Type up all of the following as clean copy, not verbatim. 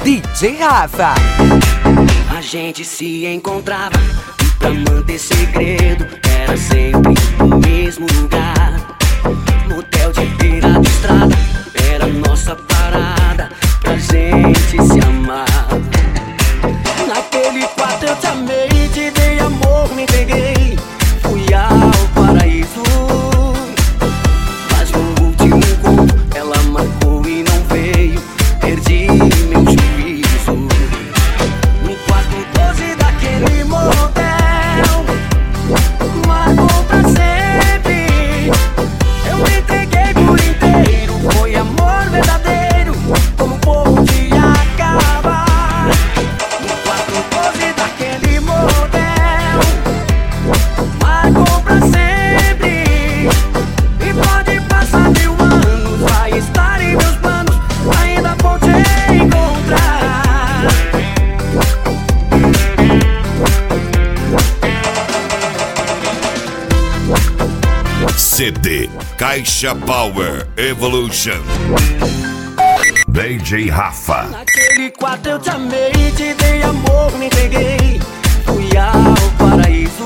DJ Rafa. A gente se encontrava e pra manter segredo era sempre no mesmo lugar. Motel de beira de estrada era nossa parada pra gente se amar. Naquele quarto eu te amei, te dei amor, me entreguei, fui ao paraíso. Mas no último encontro ela marcou e não veio, perdi meu juízo. No quarto 12 daquele motel, marcou pra sempre. Eu me entreguei por inteiro, foi amor verdadeiro, como podia acabar. No quarto 12 daquele motel, marcou pra sempre. E pode passar 1000 anos, vai estar em meus planos, ainda vou te encontrar. CD Caixa Power Evolution. DJ Rafa. Naquele quarto eu te amei, te dei amor, me entreguei, fui ao paraíso.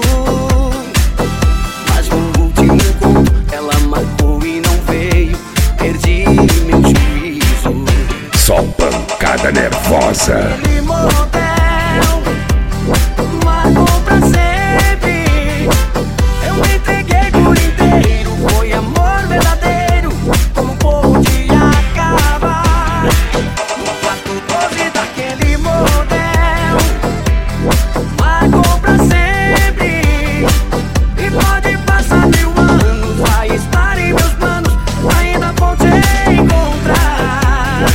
Mas no último encontro ela marcou e não veio, perdi meu juízo. Só pancada nervosa. Aquele motel marcou pra sempre. Eu me entreguei por inteiro, foi amor verdadeiro, como podia acabar. No quarto 12 daquele motel, marcou pra sempre. E pode passar 1000 anos, vai estar em meus planos, ainda vou te encontrar.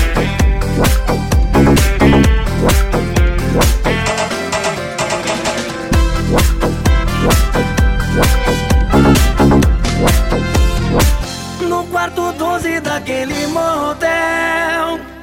No quarto 12 daquele motel.